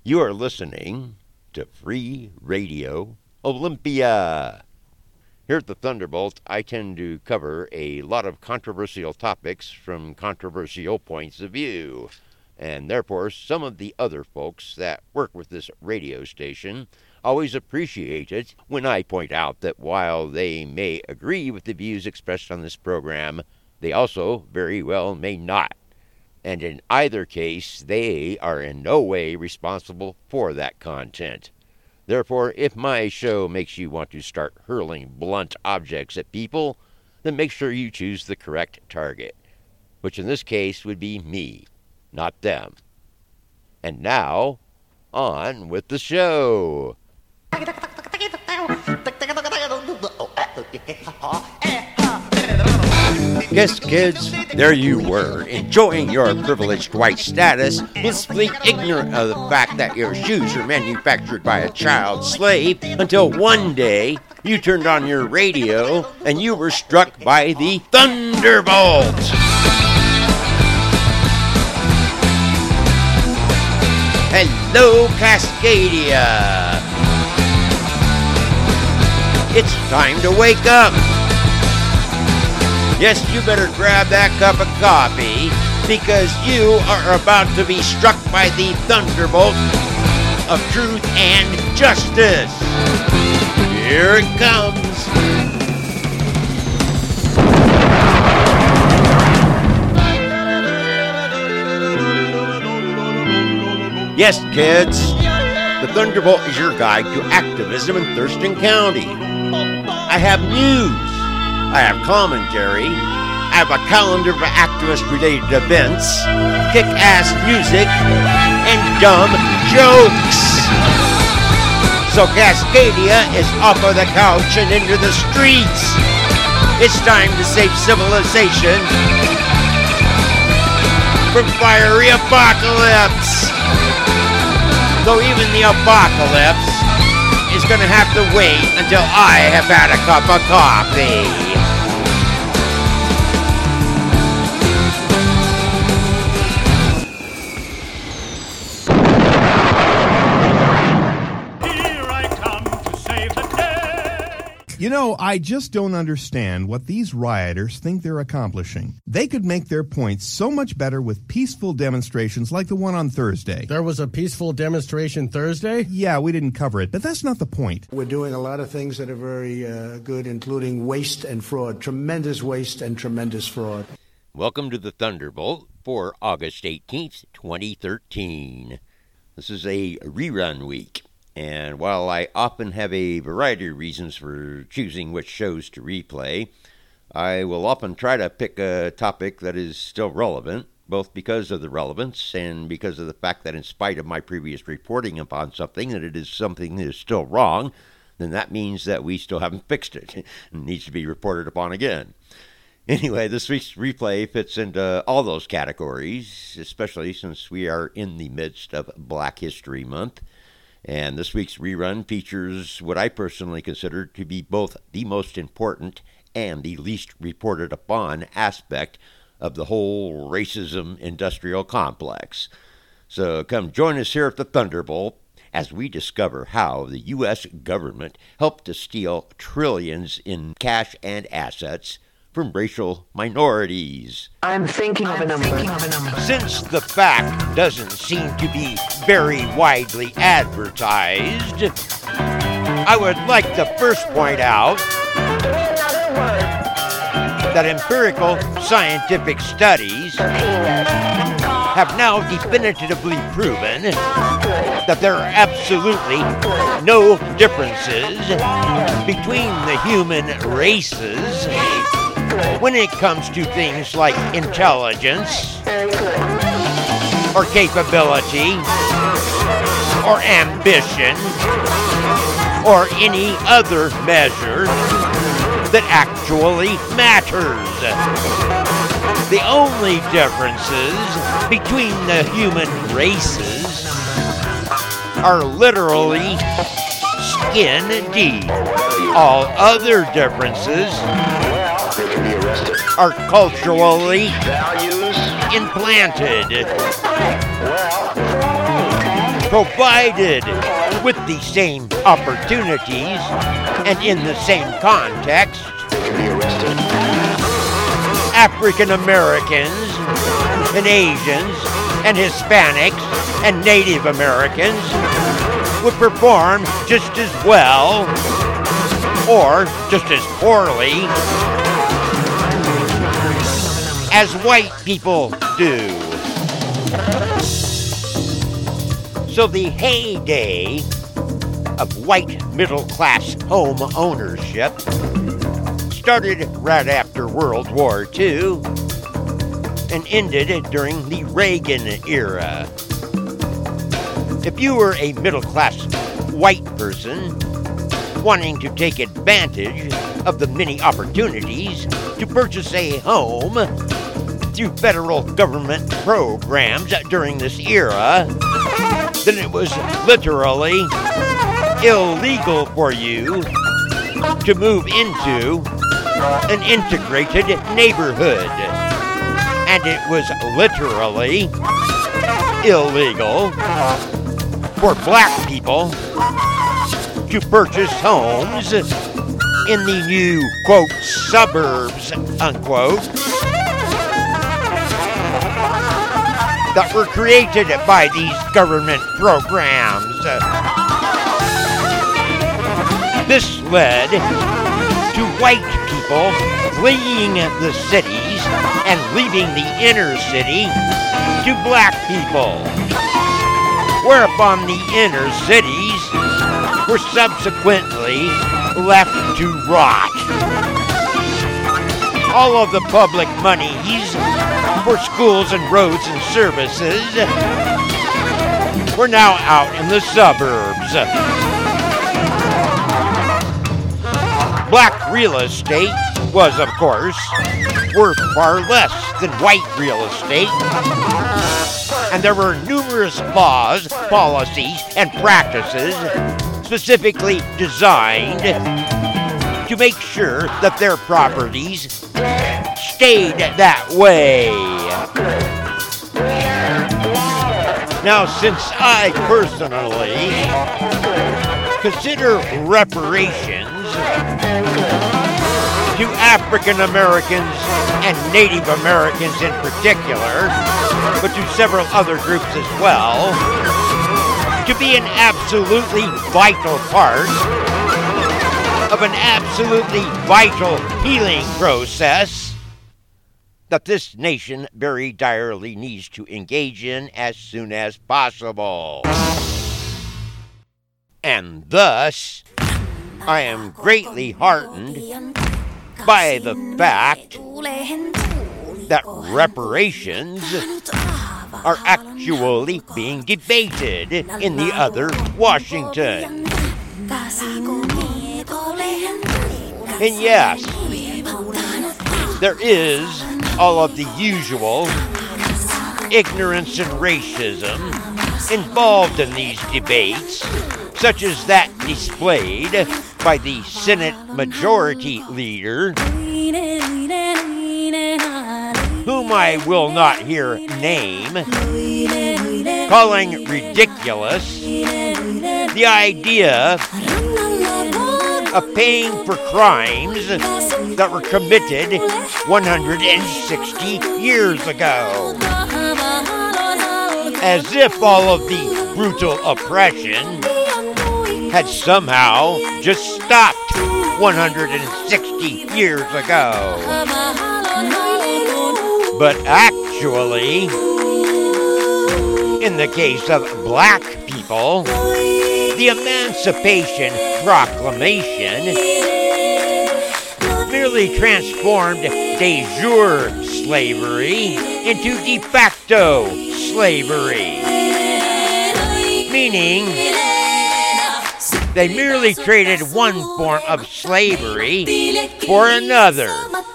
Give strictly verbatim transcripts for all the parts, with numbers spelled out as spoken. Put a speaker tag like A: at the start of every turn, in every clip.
A: You are listening to Free Radio Olympia. Here at the Thunderbolt, I tend to cover a lot of controversial topics from controversial points of view. And therefore, some of the other folks that work with this radio station always appreciate it when I point out that while they may agree with the views expressed on this program, they also very well may not. And in either case, they are in no way responsible for that content. Therefore, if my show makes you want to start hurling blunt objects at people, then make sure you choose the correct target, which in this case would be me, not them. And now, on with the show. Yes, kids, there you were, enjoying your privileged white status, blissfully ignorant of the fact that your shoes are manufactured by a child slave, until one day you turned on your radio and you were struck by the Thunderbolt. Hello, Cascadia. It's time to wake up. Yes, you better grab that cup of coffee, because you are about to be struck by the thunderbolt of truth and justice. Here it comes. Yes, kids, the Thunderbolt is your guide to activism in Thurston County. I have news. I have commentary, I have a calendar for activist-related events, kick-ass music, and dumb jokes. So Cascadia is off of the couch and into the streets. It's time to save civilization from fiery apocalypse. Though even the apocalypse is going to have to wait until I have had a cup of coffee.
B: You know, I just don't understand what these rioters think they're accomplishing. They could make their points so much better with peaceful demonstrations like the one on Thursday.
C: There was a peaceful demonstration Thursday?
B: Yeah, we didn't cover it, but that's not the point.
D: We're doing a lot of things that are very uh, good, including waste and fraud. Tremendous waste and tremendous fraud.
A: Welcome to the Thunderbolt for August eighteenth, twenty thirteen. This is a rerun week. And while I often have a variety of reasons for choosing which shows to replay, I will often try to pick a topic that is still relevant, both because of the relevance and because of the fact that in spite of my previous reporting upon something, that it is something that is still wrong, then that means that we still haven't fixed it. It needs to be reported upon again. Anyway, this week's replay fits into all those categories, especially since we are in the midst of Black History Month. And this week's rerun features what I personally consider to be both the most important and the least reported upon aspect of the whole racism industrial complex. So come join us here at the Thunderbolt as we discover how the U S government helped to steal trillions in cash and assets from racial minorities.
E: I'm thinking of a number. Of a number.
A: Since the fact doesn't seem to be very widely advertised, I would like to first point out that empirical scientific studies have now definitively proven that there are absolutely no differences between the human races when it comes to things like intelligence, or capability, or ambition, or any other measure that actually matters. The only differences between the human races are literally skin deep. All other differences are culturally implanted. provided with the same opportunities and in the same context, African Americans and Asians and Hispanics and Native Americans would perform just as well or just as poorly as white people do. So the heyday of white middle-class home ownership started right after World War Two and ended during the Reagan era. If you were a middle-class white person wanting to take advantage of the many opportunities to purchase a home through federal government programs during this era, then it was literally illegal for you to move into an integrated neighborhood. And it was literally illegal for black people to purchase homes in the new, quote, suburbs, unquote, that were created by these government programs. This led to white people fleeing the cities and leaving the inner city to black people, whereupon the inner cities were subsequently left to rot. All of the public monies for schools and roads and services were now out in the suburbs. Black real estate was, of course, worth far less than white real estate, and there were numerous laws, policies, and practices specifically designed to make sure that their properties stayed that way. Now, since I personally consider reparations to African Americans and Native Americans in particular, but to several other groups as well, to be an absolutely vital part of an absolutely vital healing process that this nation very direly needs to engage in as soon as possible. And thus, I am greatly heartened by the fact that reparations are actually being debated in the other Washington. And yes, there is all of the usual ignorance and racism involved in these debates, such as that displayed by the Senate Majority Leader, whom I will not here name, calling ridiculous the idea of paying for crimes that were committed one hundred sixty years ago. As if all of the brutal oppression had somehow just stopped one hundred sixty years ago. But actually, in the case of black people, the Emancipation Proclamation merely transformed de jure slavery into de facto slavery, meaning they merely traded one form of slavery for another.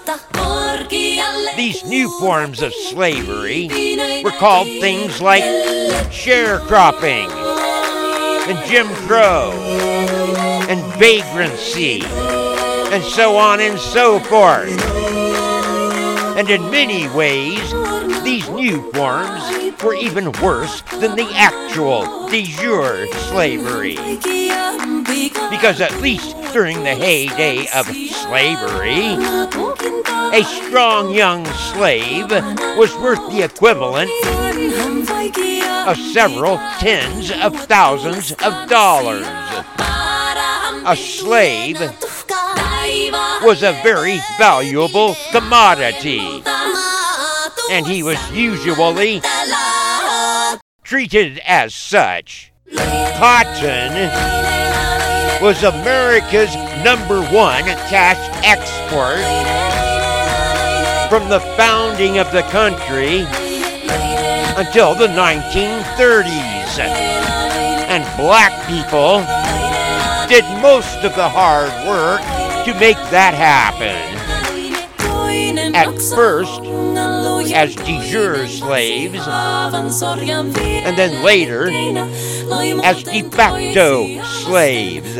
A: These new forms of slavery were called things like sharecropping and Jim Crow and vagrancy and so on and so forth. And in many ways, these new forms were even worse than the actual de jure slavery. Because at least during the heyday of slavery, a strong young slave was worth the equivalent of several tens of thousands of dollars. A slave was a very valuable commodity, and he was usually treated as such. Cotton was America's number one cash export from the founding of the country until the nineteen thirties. And black people did most of the hard work to make that happen. At first, as de jure slaves, and then later as de facto slaves.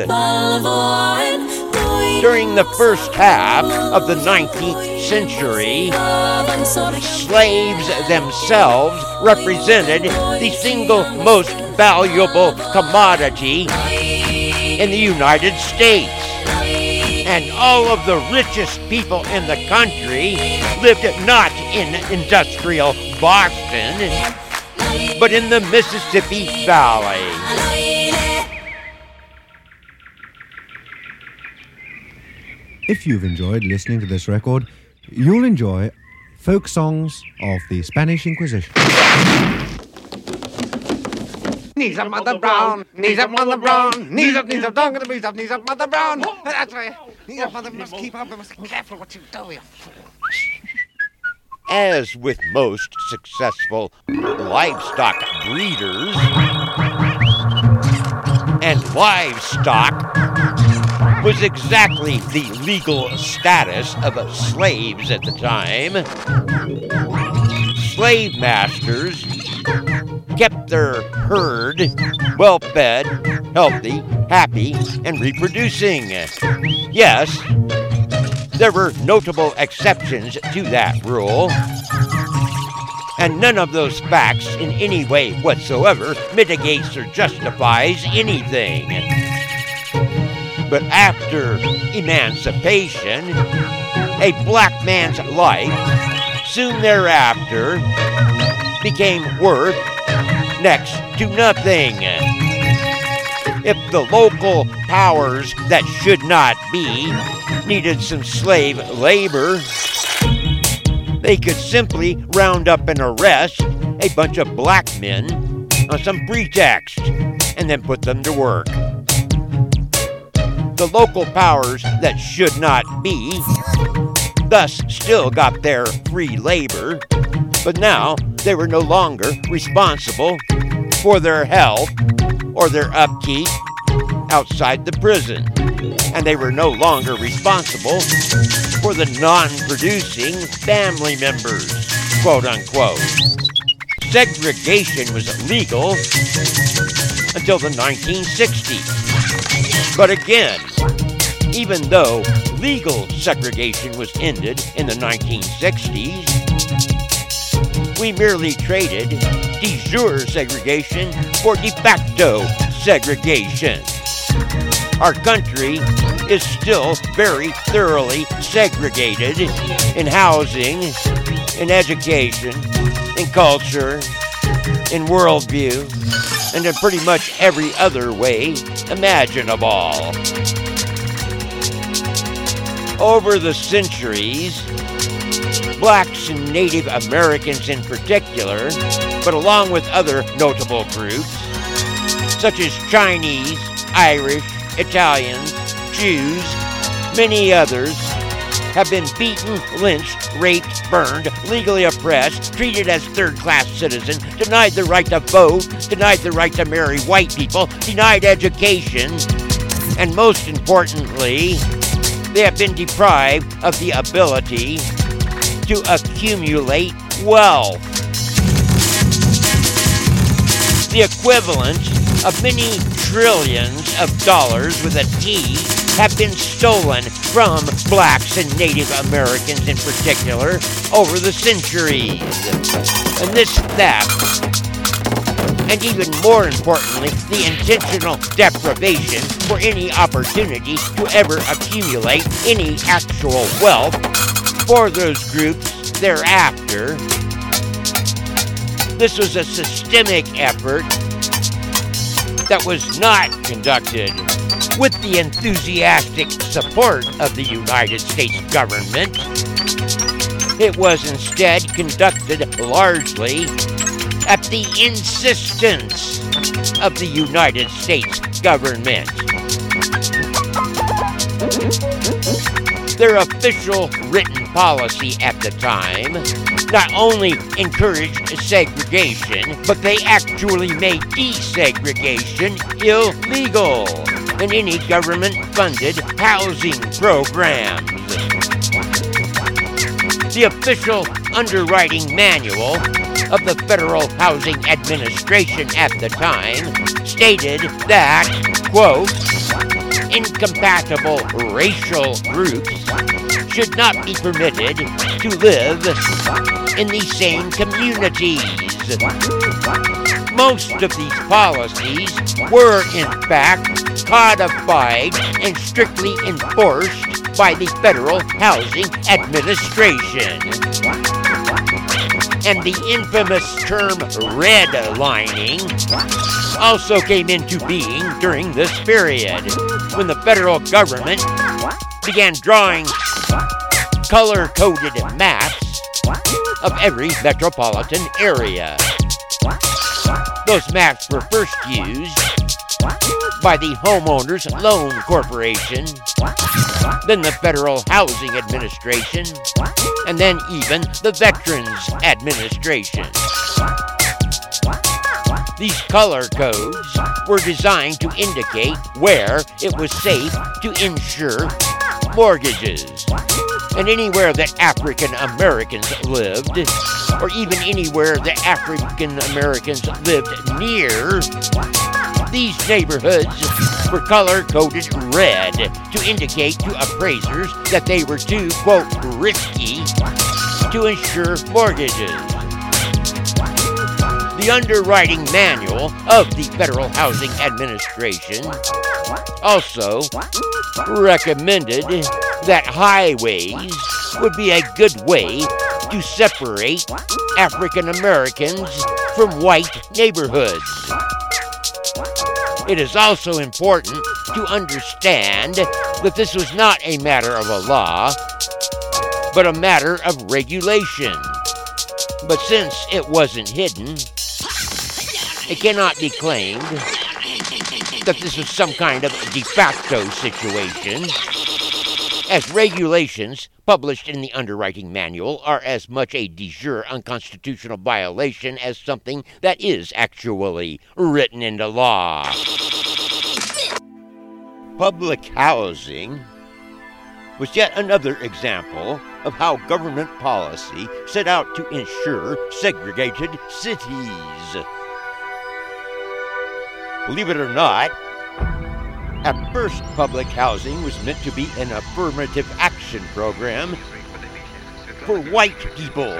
A: During the first half of the nineteenth century, slaves themselves represented the single most valuable commodity in the United States. And all of the richest people in the country lived not in industrial Boston, but in the Mississippi Valley.
F: If you've enjoyed listening to this record, you'll enjoy folk songs of the Spanish Inquisition.
G: Knees up, Mother Brown. Knees up, Mother Brown. Knees up, knees up, don't get the knees up, knees up, Mother Brown. That's right. Knees up, Mother. Must keep up. Must be careful what you do.
A: As with most successful livestock breeders and livestock was exactly the legal status of slaves at the time, slave masters kept their herd well-fed, healthy, happy, and reproducing. Yes, there were notable exceptions to that rule, and none of those facts in any way whatsoever mitigates or justifies anything. But after emancipation, a black man's life soon thereafter became worth next to nothing. If the local powers that should not be needed some slave labor, they could simply round up and arrest a bunch of black men on some pretext and then put them to work. The local powers that should not be thus still got their free labor, but now they were no longer responsible for their health or their upkeep outside the prison, and they were no longer responsible for the non-producing family members, quote unquote. Segregation was legal until the nineteen sixties. But again, even though legal segregation was ended in the nineteen sixties, we merely traded de jure segregation for de facto segregation. Our country is still very thoroughly segregated in housing, in education, in culture, in worldview, and in pretty much every other way imaginable. Over the centuries, blacks and Native Americans in particular, but along with other notable groups, such as Chinese, Irish, Italians, Jews, many others, have been beaten, lynched, raped, burned, legally oppressed, treated as third-class citizens, denied the right to vote, denied the right to marry white people, denied education, and most importantly, they have been deprived of the ability to accumulate wealth. The equivalent of many trillions of dollars with a T have been stolen from blacks and Native Americans in particular over the centuries. And this theft, and even more importantly, the intentional deprivation for any opportunity to ever accumulate any actual wealth for those groups thereafter. This was a systemic effort that was not conducted with the enthusiastic support of the United States government. It was instead conducted largely at the insistence of the United States government. Their official written policy at the time not only encouraged segregation, but they actually made desegregation illegal in any government-funded housing programs. The official underwriting manual of the Federal Housing Administration at the time stated that, quote, incompatible racial groups should not be permitted to live in the same communities. Most of these policies were, in fact, codified and strictly enforced by the Federal Housing Administration. And the infamous term redlining also came into being during this period, when the federal government began drawing color-coded maps of every metropolitan area. Those maps were first used by the Homeowners Loan Corporation, then the Federal Housing Administration, and then even the Veterans Administration. These color codes were designed to indicate where it was safe to insure mortgages, and anywhere that African Americans lived, or even anywhere that African Americans lived near, these neighborhoods were color-coded red to indicate to appraisers that they were too, quote, risky to insure mortgages. The underwriting manual of the Federal Housing Administration also recommended that highways would be a good way to separate African Americans from white neighborhoods. It is also important to understand that this was not a matter of a law, but a matter of regulation. But since it wasn't hidden, it cannot be claimed that this was some kind of de facto situation, as regulations published in the underwriting manual are as much a de jure unconstitutional violation as something that is actually written into law. Public housing was yet another example of how government policy set out to ensure segregated cities. Believe it or not, at first public housing was meant to be an affirmative action program for white people.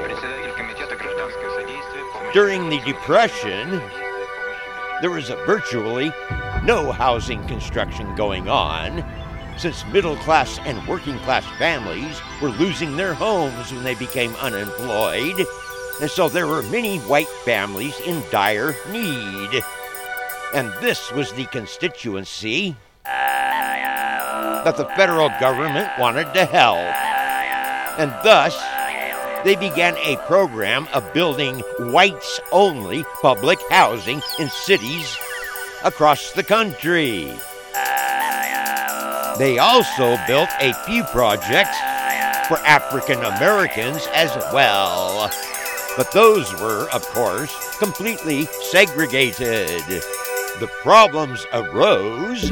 A: During the Depression, there was virtually no housing construction going on, since middle-class and working-class families were losing their homes when they became unemployed, and so there were many white families in dire need. And this was the constituency that the federal government wanted to help. And thus, they began a program of building whites-only public housing in cities across the country. They also built a few projects for African Americans as well. But those were, of course, completely segregated. The problems arose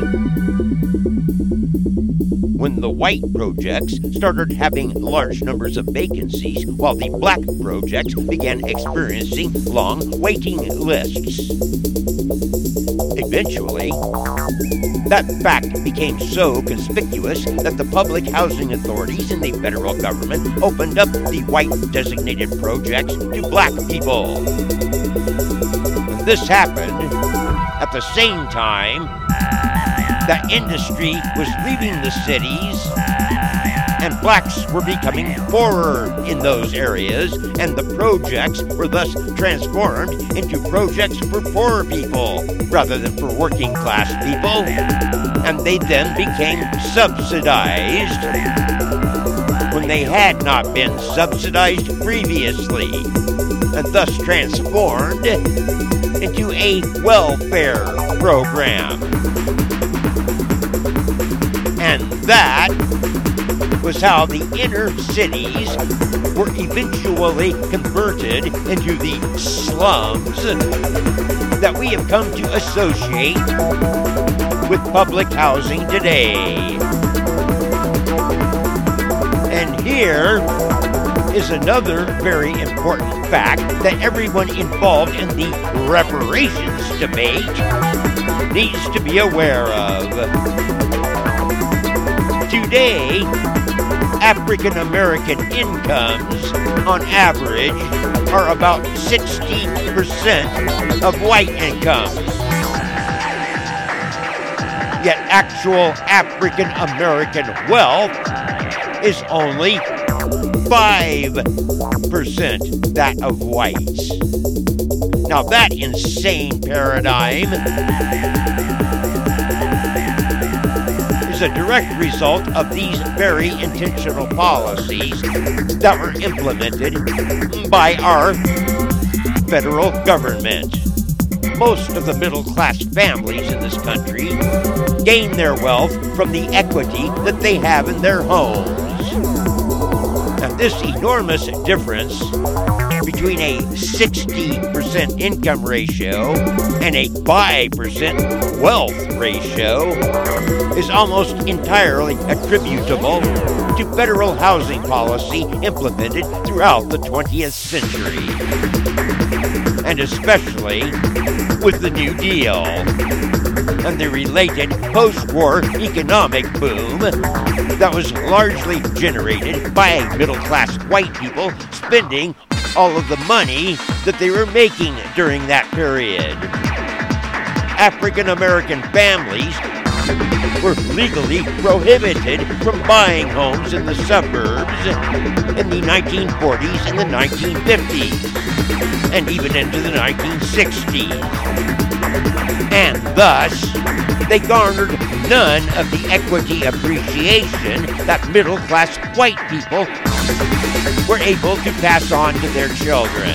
A: when the white projects started having large numbers of vacancies, while the black projects began experiencing long waiting lists. eventually, that fact became so conspicuous that the public housing authorities in the federal government opened up the white designated projects to black people. This happened at the same time that industry was leaving the cities and blacks were becoming poorer in those areas, and the projects were thus transformed into projects for poor people rather than for working class people, and they then became subsidized when they had not been subsidized previously, and thus transformed into a welfare program. And that was how the inner cities were eventually converted into the slums that we have come to associate with public housing today. And here is another very important fact that everyone involved in the reparations debate needs to be aware of. Today, African American incomes, on average, are about sixty percent of white incomes. Yet actual African American wealth is only five percent that of whites. Now that insane paradigm is a direct result of these very intentional policies that were implemented by our federal government. Most of the middle-class families in this country gain their wealth from the equity that they have in their homes. And this enormous difference between a sixty percent income ratio and a five percent wealth ratio is almost entirely attributable to federal housing policy implemented throughout the twentieth century, and especially with the New Deal and the related post-war economic boom that was largely generated by middle-class white people spending all of the money that they were making during that period. African American families were legally prohibited from buying homes in the suburbs in the nineteen forties and the nineteen fifties, and even into the nineteen sixties. And thus, they garnered none of the equity appreciation that middle-class white people were able to pass on to their children.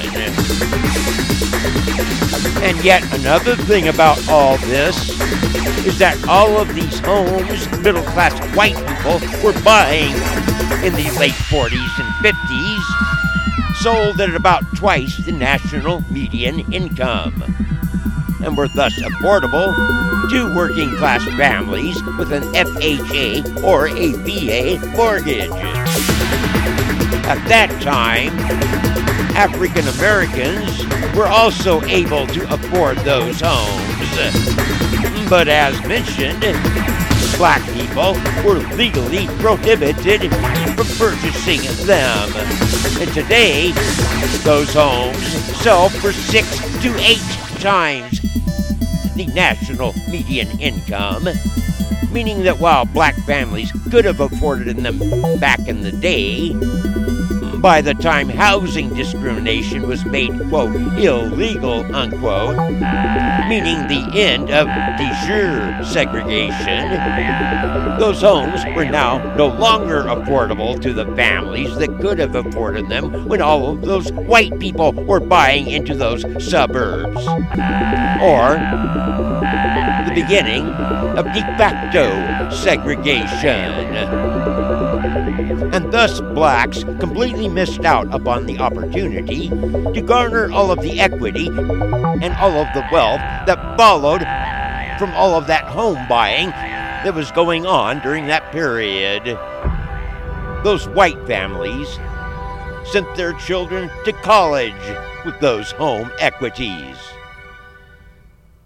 A: And yet another thing about all this is that all of these homes middle-class white people were buying in the late forties and fifties sold at about twice the national median income, and were thus affordable to working-class families with an F H A or a V A mortgage. At that time, African Americans were also able to afford those homes. But as mentioned, black people were legally prohibited from purchasing them. And today, those homes sell for six to eight times the national median income, meaning that while black families could have afforded them back in the day, by the time housing discrimination was made, quote, illegal, unquote, meaning the end of de jure segregation, those homes were now no longer affordable to the families that could have afforded them when all of those white people were buying into those suburbs. Or the beginning of de facto segregation. And thus blacks completely missed out upon the opportunity to garner all of the equity and all of the wealth that followed from all of that home buying that was going on during that period. Those white families sent their children to college with those home equities.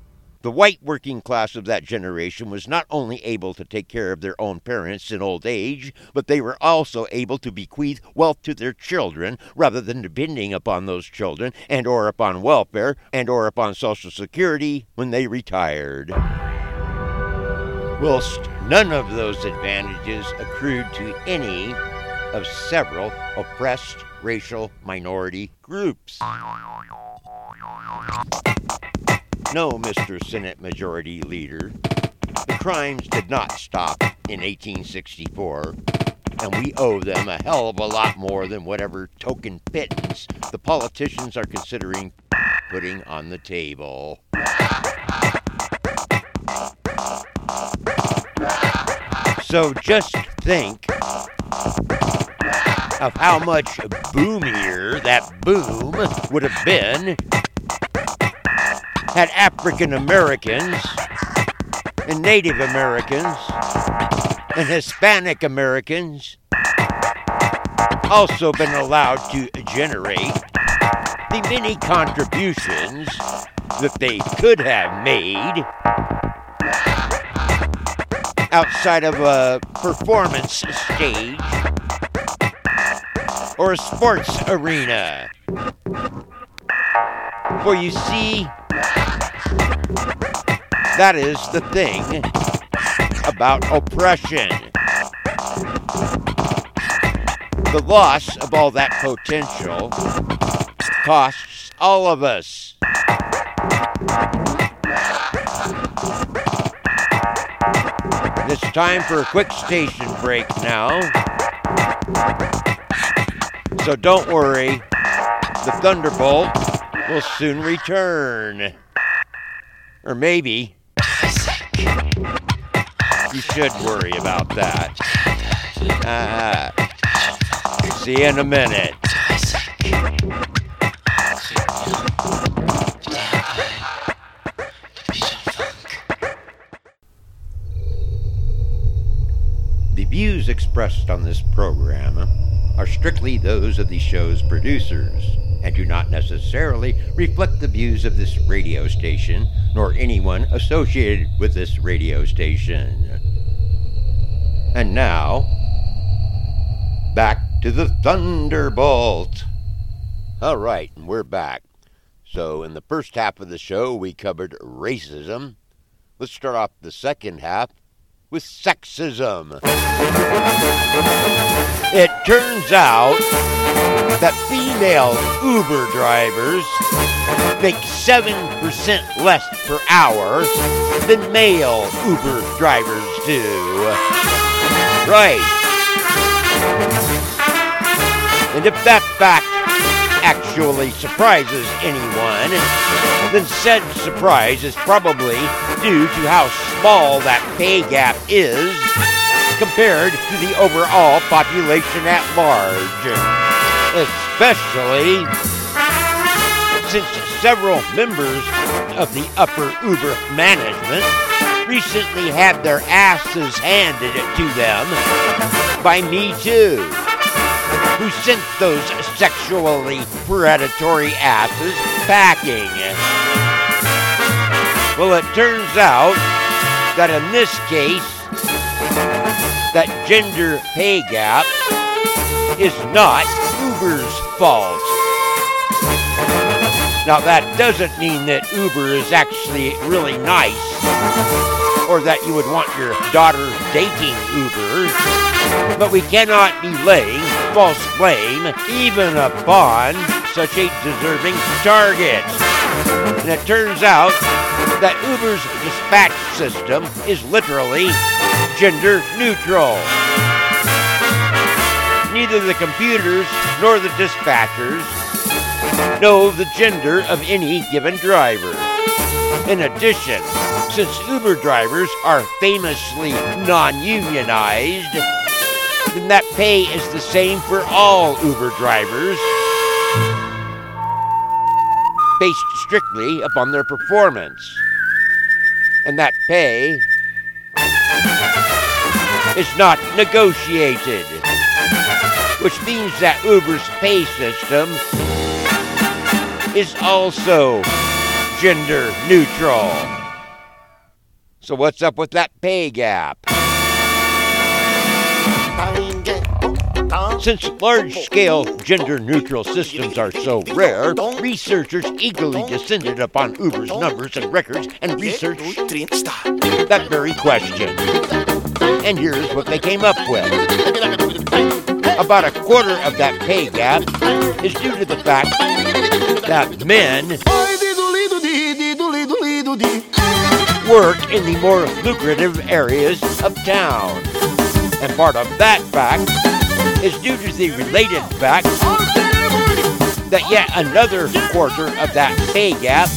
A: The white working class of that generation was not only able to take care of their own parents in old age, but they were also able to bequeath wealth to their children rather than depending upon those children and or upon welfare and or upon Social Security when they retired. Whilst none of those advantages accrued to any of several oppressed racial minority groups. No, Mister Senate Majority Leader, the crimes did not stop in eighteen sixty-four, and we owe them a hell of a lot more than whatever token pittance the politicians are considering putting on the table. So just think of how much boomier that boom would have been had African Americans and Native Americans and Hispanic Americans also been allowed to generate the many contributions that they could have made outside of a performance stage or a sports arena. For you see, that is the thing about oppression. The loss of all that potential costs all of us. It's time for a quick station break now. So don't worry, the Thunderbolt will soon return. Or maybe you should worry about that. Uh, see you in a minute. The views expressed on this program are strictly those of the show's producers and do not necessarily reflect the views of this radio station nor anyone associated with this radio station. And now, back to the Thunderbolt. All right, and we're back. So in the first half of the show, we covered racism. Let's start off the second half with sexism. It turns out that female Uber drivers make seven percent less per hour than male Uber drivers do. Right. And if that fact actually surprises anyone, then said surprise is probably due to how small that pay gap is compared to the overall population at large. Especially since several members of the upper Uber management recently had their asses handed to them by Me Too, who sent those sexually predatory asses packing. Well, it turns out that in this case, that gender pay gap is not Uber's fault. Now, that doesn't mean that Uber is actually really nice, or that you would want your daughter dating Uber, but we cannot be laying false blame even upon such a deserving target. And it turns out that Uber's dispatch system is literally gender neutral. Neither the computers nor the dispatchers know the gender of any given driver. In addition, since Uber drivers are famously non-unionized, then that pay is the same for all Uber drivers, based strictly upon their performance. And that pay is not negotiated, which means that Uber's pay system is also gender neutral. So what's up with that pay gap? Since large-scale gender-neutral systems are so rare, researchers eagerly descended upon Uber's numbers and records and researched that very question. And here's what they came up with. About a quarter of that pay gap is due to the fact that men work in the more lucrative areas of town. And part of that fact is due to the related fact that yet another quarter of that pay gap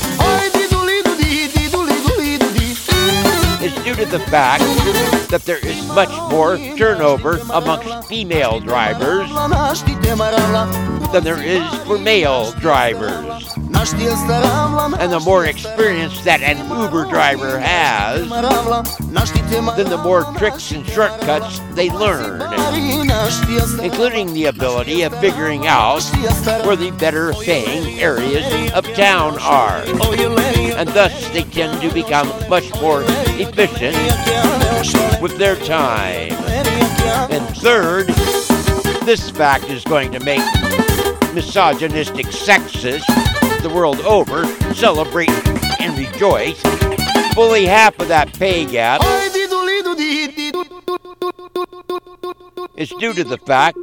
A: is due to the fact that there is much more turnover amongst female drivers than there is for male drivers. And the more experience that an Uber driver has, then the more tricks and shortcuts they learn, including the ability of figuring out where the better paying areas of town are. And thus they tend to become much more efficient with their time. And third, this fact is going to make misogynistic sexists the world over celebrate and rejoice. Fully half of that pay gap is due to the fact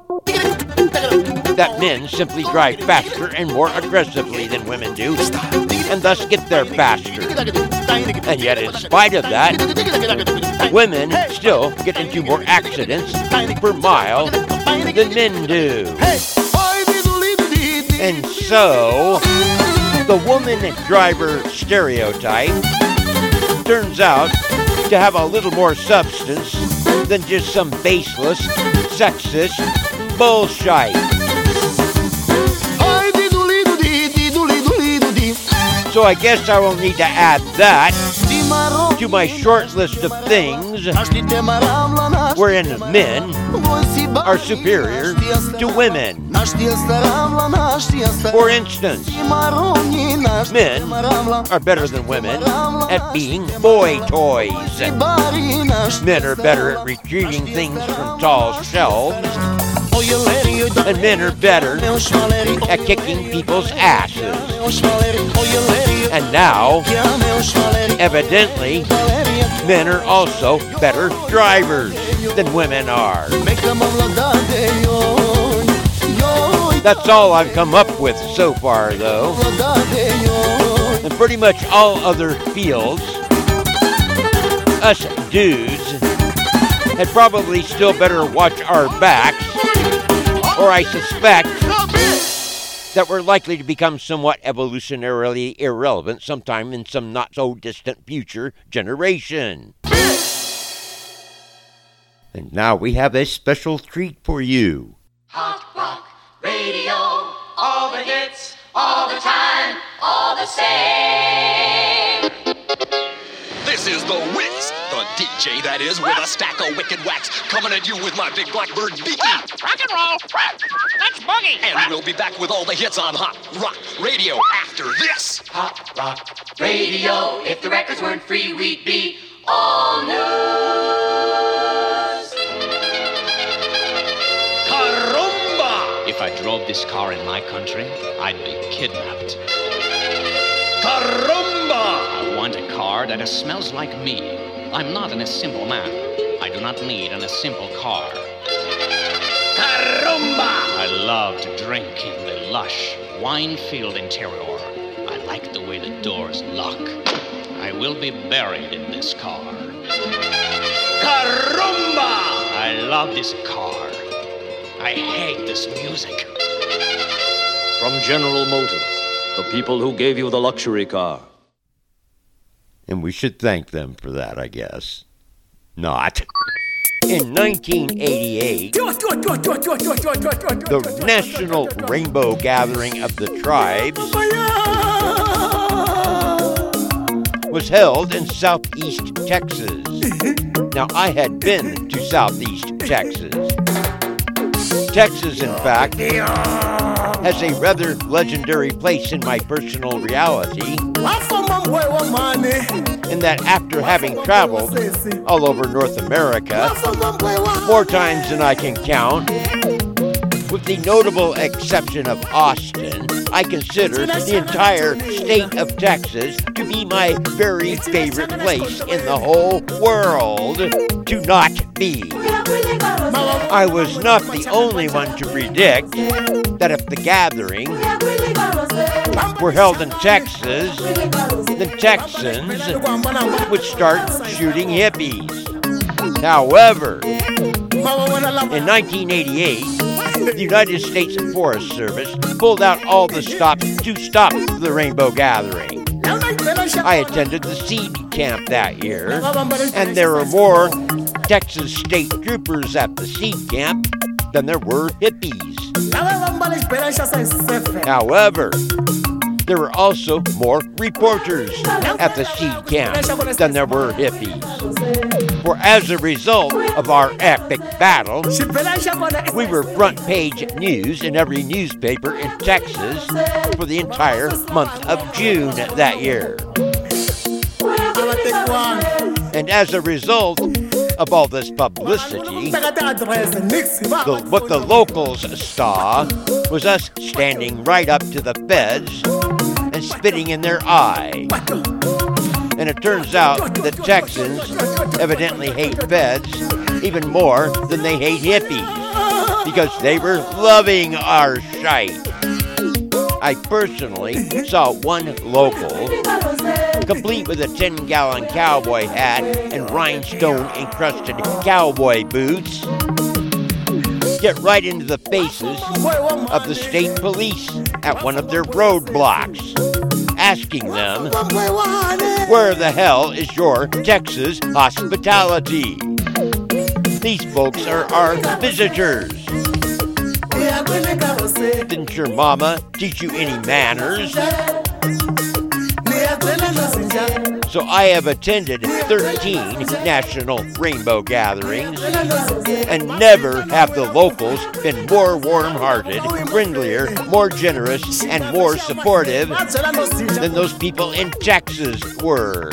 A: that men simply drive faster and more aggressively than women do, and thus get there faster. And yet, in spite of that, women still get into more accidents per mile than men do. And so, the woman driver stereotype turns out to have a little more substance than just some baseless, sexist bullshit. So I guess I will need to add that to my short list of things wherein men are superior to women. For instance, men are better than women at being boy toys. Men are better at retrieving things from tall shelves. And men are better at kicking people's asses. And now, evidently, men are also better drivers than women are. That's all I've come up with so far, though. And pretty much all other fields, us dudes had probably still better watch our backs, or I suspect that we're likely to become somewhat evolutionarily irrelevant sometime in some not-so-distant future generation. And now we have a special treat for you.
H: Hot rock radio, all the hits, all the time, all the same.
I: This is the Wiz, the D J that is, with a stack of wicked wax, coming at you with my big blackbird beaky.
J: Rock and roll, let's boogie.
I: And we'll be back with all the hits on Hot Rock Radio after this.
H: Hot rock radio, if the records weren't free, we'd be all news.
I: Caramba!
K: If I drove this car in my country, I'd be kidnapped.
I: Caramba!
K: I want a car that smells like me. I'm not an simple man. I do not need an simple car.
I: Caramba!
K: I love to drink in the lush, wine-filled interior. I like the way the doors lock. I will be buried in this car.
I: Caramba!
K: I love this car. I hate this music.
L: From General Motors, the people who gave you the luxury car.
A: And we should thank them for that, I guess. Not. In nineteen eighty-eight, the National Rainbow Gathering of the Tribes was held in Southeast Texas. Now, I had been to Southeast Texas. Texas, in fact, has a rather legendary place in my personal reality. in that after having traveled all over North America, more times than I can count, with the notable exception of Austin, I consider the entire state of Texas to be my very favorite place in the whole world to not be. I was not the only one to predict that if the gathering were held in Texas, the Texans would start shooting hippies. However, in nineteen eighty-eight, the United States Forest Service pulled out all the stops to stop the Rainbow Gathering. I attended the seed camp that year, and there were more Texas state troopers at the seed camp than there were hippies. However, there were also more reporters at the seed camp than there were hippies. For as a result of our epic battle, we were front page news in every newspaper in Texas for the entire month of June that year. And as a result of all this publicity, the, what the locals saw was us standing right up to the feds and spitting in their eye. And it turns out that Texans evidently hate feds even more than they hate hippies, because they were loving our shite. I personally saw one local, complete with a ten-gallon cowboy hat and rhinestone-encrusted cowboy boots, get right into the faces of the state police at one of their roadblocks, asking them, where the hell is your Texas hospitality? These folks are our visitors. Didn't your mama teach you any manners? So I have attended thirteen national rainbow gatherings, and never have the locals been more warm-hearted, friendlier, more generous, and more supportive than those people in Texas were.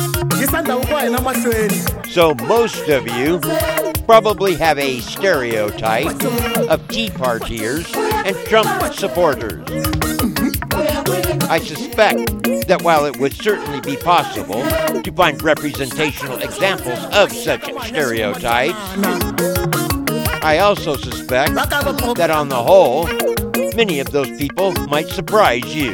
A: So most of you probably have a stereotype of Tea Partiers and Trump supporters. I suspect that while it would certainly be possible to find representational examples of such stereotypes, I also suspect that on the whole, many of those people might surprise you.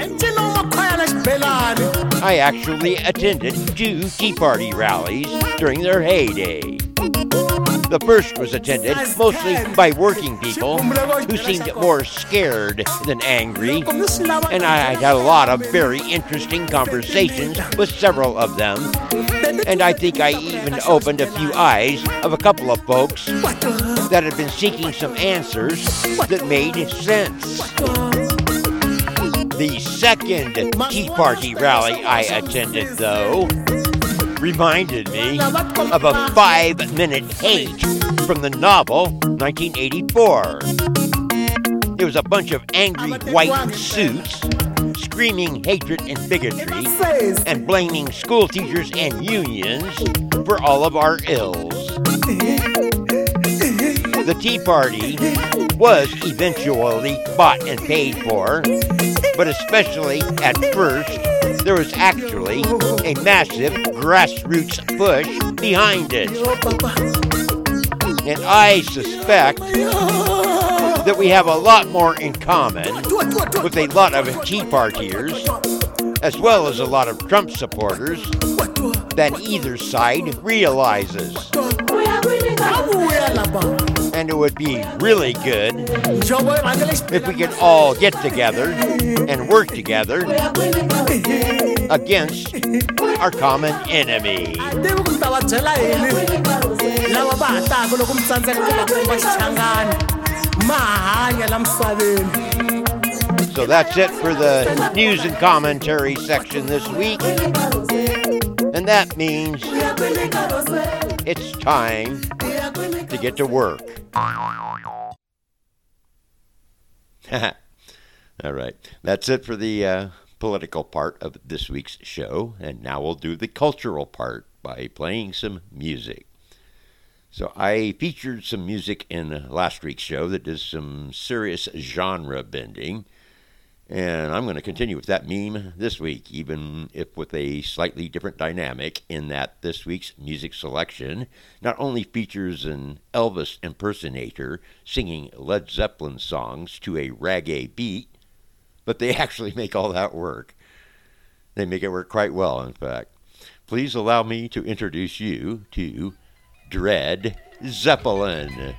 A: I actually attended two Tea Party rallies during their heyday. The first was attended mostly by working people who seemed more scared than angry, and I had a lot of very interesting conversations with several of them, and I think I even opened a few eyes of a couple of folks that had been seeking some answers that made sense. The second Tea Party rally I attended, though, reminded me of a five-minute hate from the novel nineteen eighty-four. It was a bunch of angry white suits screaming hatred and bigotry and blaming school teachers and unions for all of our ills. The Tea Party was eventually bought and paid for, but especially at first, there was actually a massive grassroots push behind it. And I suspect that we have a lot more in common with a lot of Tea Partiers, as well as a lot of Trump supporters, than either side realizes. And it would be really good if we could all get together and work together against our common enemy. So that's it for the news and commentary section this week. And that means it's time to get to work. All right. That's it for the uh, political part of this week's show, and now we'll do the cultural part by playing some music. So I featured some music in last week's show that does some serious genre bending, and I'm going to continue with that meme this week, even if with a slightly different dynamic, in that this week's music selection not only features an Elvis impersonator singing Led Zeppelin songs to a reggae beat, but they actually make all that work. They make it work quite well, in fact. Please allow me to introduce you to Dread Zeppelin.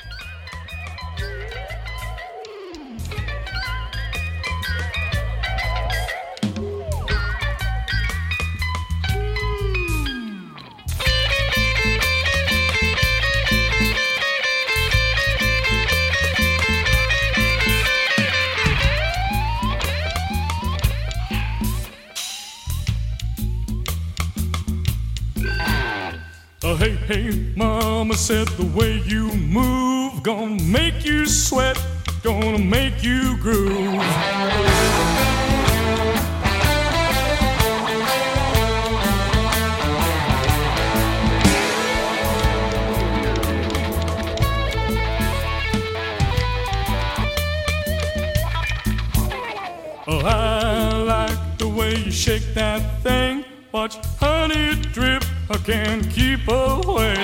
M: Uh, hey, hey, mama said the way you move gonna make you sweat, gonna make you groove. Oh, I like the way you shake that thing. Watch honey drip, I can't keep away.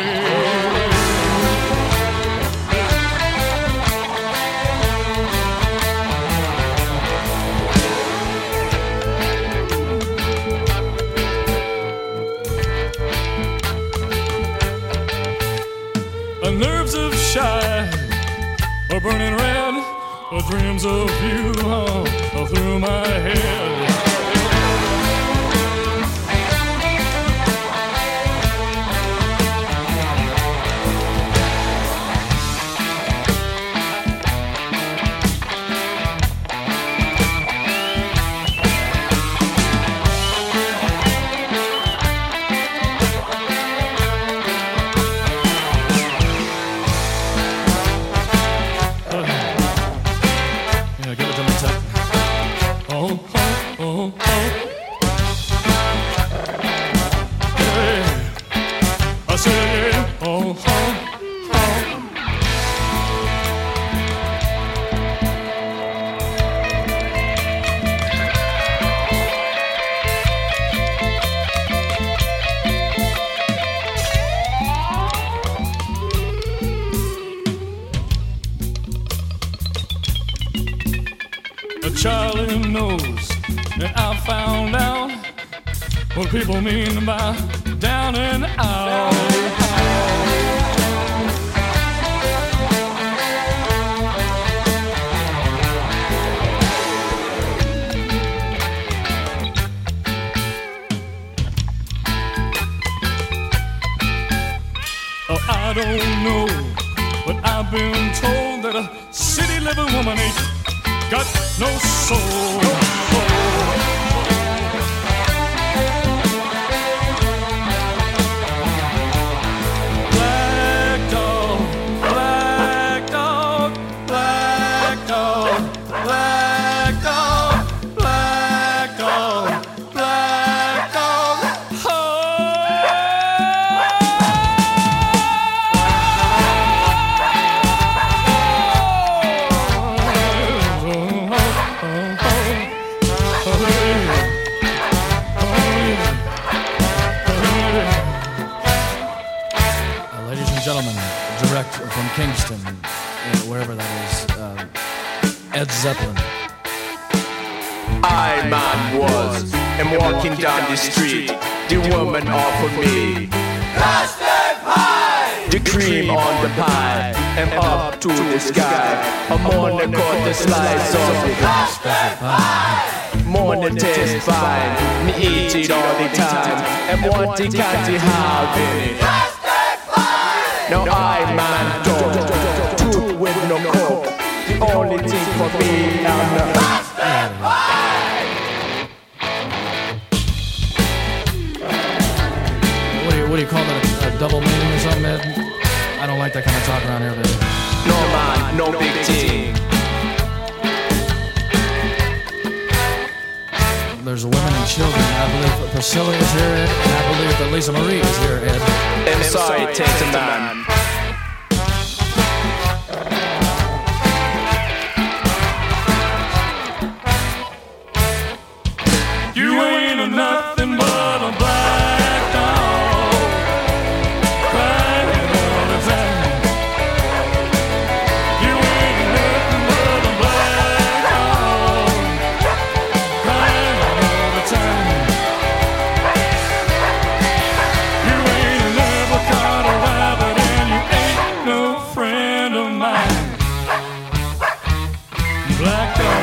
M: The nerves of shy are burning red. The dreams of you are through my head. Charlie knows that I found out what people mean by down and out. Oh, I don't know, but I've been told that a city living woman ain't got no soul, no soul. Black dog, black dog, black dog, black dog, black dog, black dog.
N: Gentlemen, direct from Kingston, uh, wherever that is, uh, Ed Zeppelin.
O: I, man, was, and walking down the street, the woman offered me custard pie, the cream on the pie, and up to the sky. I'm on the cut the slice of the custard pie. More than taste fine, me eat it all the time, and want the candy have it. Now I, man, don't two with no coke. The only thing for me, I'm the custard pie.
N: What do you, what do you call that, a, a double meaning or something, Ed? I don't like that kind of talk around here, baby.
O: No, man, no big thing.
N: there's women and children. I believe Priscilla is here, Ed, and I believe that Lisa Marie is here, Ed.
O: I'm sorry, tainted man.
M: You ain't nothing but a black dog, crying all the time. You ain't nothing but a black dog, crying all the time. You ain't never caught a rabbit and you ain't no friend of mine. Black dog.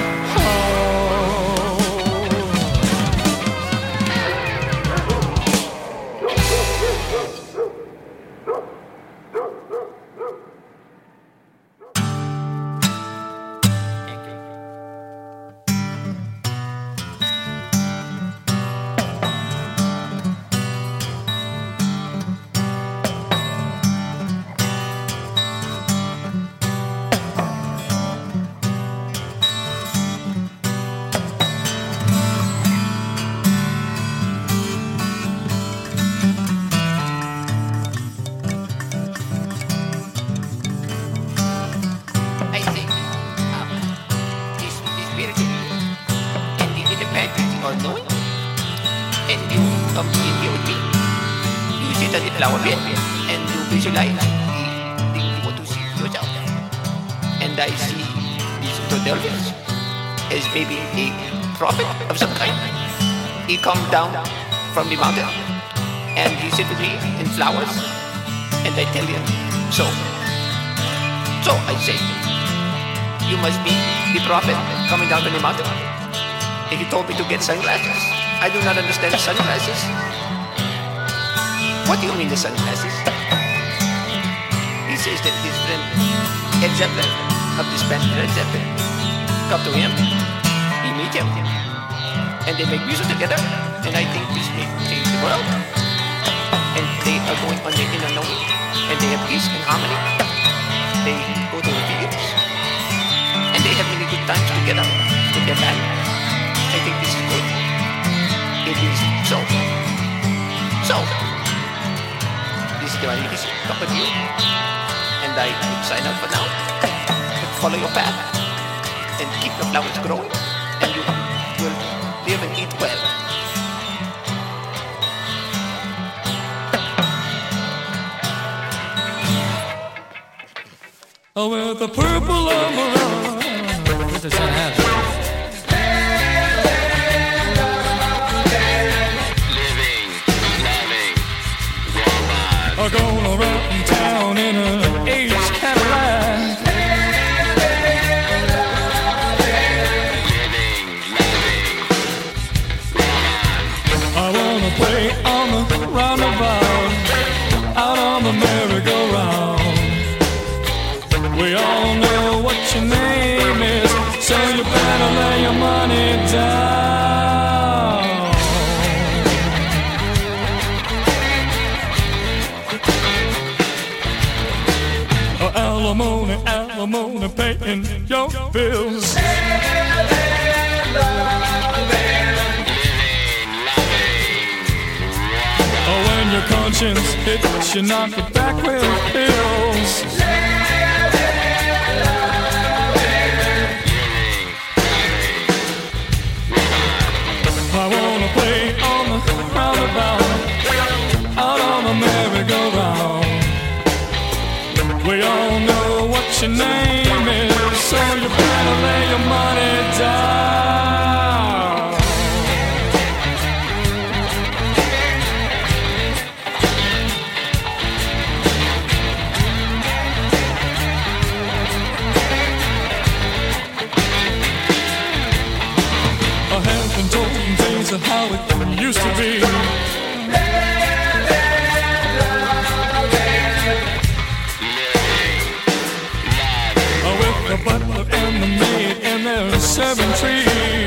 G: Flower bed and you visualize the thing you want to see yourself. And I see these Philadelphians as maybe a prophet of some kind. He come down from the mountain and he sit with me in flowers and I tell him so. So I say, you must be the prophet coming down from the mountain. And he told me to get sunglasses. I do not understand sunglasses. What do you mean the sunglasses? He says that his friend Ed Zeppelin of this band Ed Zeppelin come to him, he meet him, and they make music together, and I think this may change the world. And they are going on the inner knowing, and they have peace and harmony. They go to the fields, and they have many good times together with their band. I think this is good. It is so. So. This is the one is talk with you, and I sign up for now. Follow your path and keep the flowers growing, and you will live and eat well.
M: Oh, with the purple umbrella.
N: What does that have?
M: I'm going around town in an H Cadillac. I wanna play on the roundabout, out on the merry-go-round. We all know what your name is, so you better lay your money down. Alimony, alimony, paying your bills. Oh, when your conscience hits you, knock it back with pills. I wanna play on the roundabout, out on the merry-go-round. We all know what your name is, so you better lay your money down. I have been told things of how it used to be. The butler and the maid and their serving tree.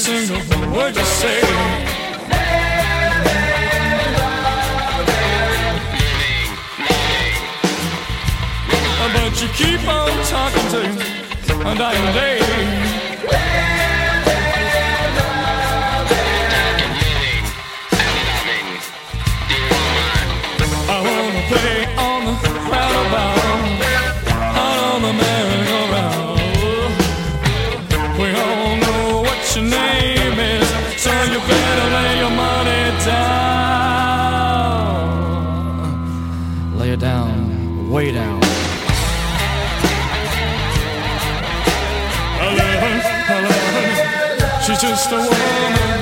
M: single word you say. But you keep on talking to a dying day. I wanna play on the roundabout, out on the merry-go-round. We all know what your name is, so you better lay your money down.
N: Lay it down, way down.
M: She's just a woman.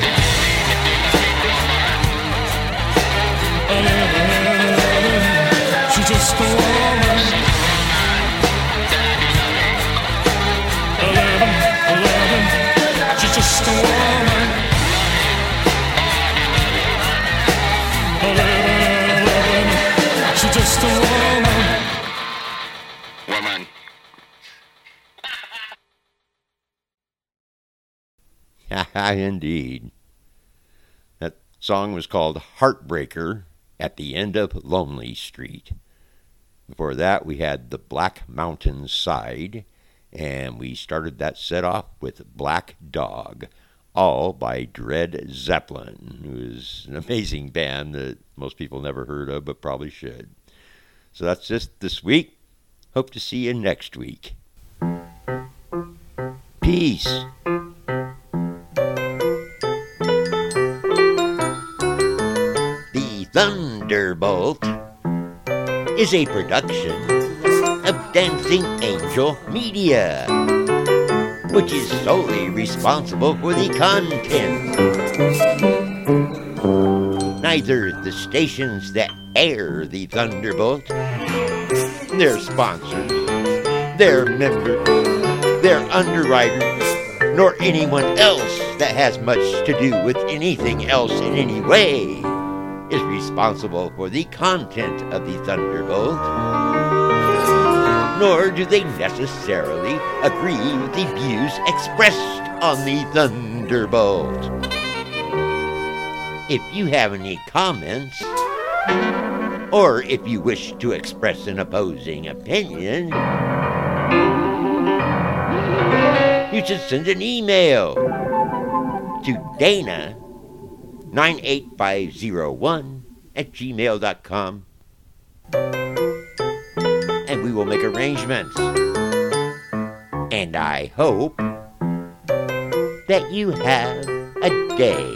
M: She's just a woman. Eleven, eleven. She's just a woman. Eleven, eleven. She's just a woman.
I: Woman.
A: Indeed. That song was called Heartbreaker at the End of Lonely Street. Before that, we had the Black Mountain Side, and we started that set off with Black Dog, all by Dred Zeppelin, who is an amazing band that most people never heard of, but probably should. So that's just this week. Hope to see you next week. Peace. Thunderbolt is a production of Dancing Angel Media, which is solely responsible for the content. Neither the stations that air the Thunderbolt, their sponsors, their members, their underwriters, nor anyone else that has much to do with anything else in any way is responsible for the content of the Thunderbolt, nor do they necessarily agree with the views expressed on the Thunderbolt. If you have any comments, or if you wish to express an opposing opinion, you should send an email to Dana nine eight five zero one at gmail dot com, and we will make arrangements. And I hope that you have a day.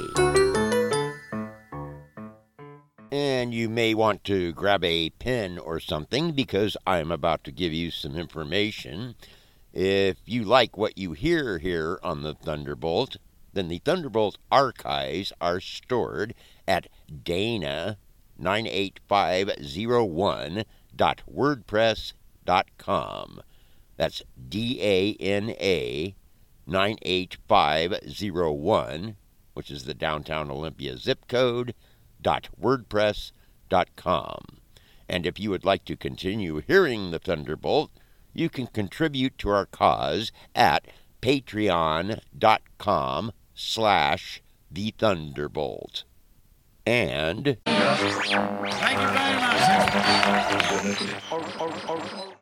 A: And you may want to grab a pen or something, because I'm about to give you some information. If you like what you hear here on the Thunderbolt, then the Thunderbolt archives are stored at Dana nine eight five zero one dot wordpress dot com. That's D A N A nine eight five zero one, which is the downtown Olympia zip code, dot wordpress dot com. And if you would like to continue hearing the Thunderbolt, you can contribute to our cause at patreon dot com slash the Thunderbolt. And
J: thank you very much.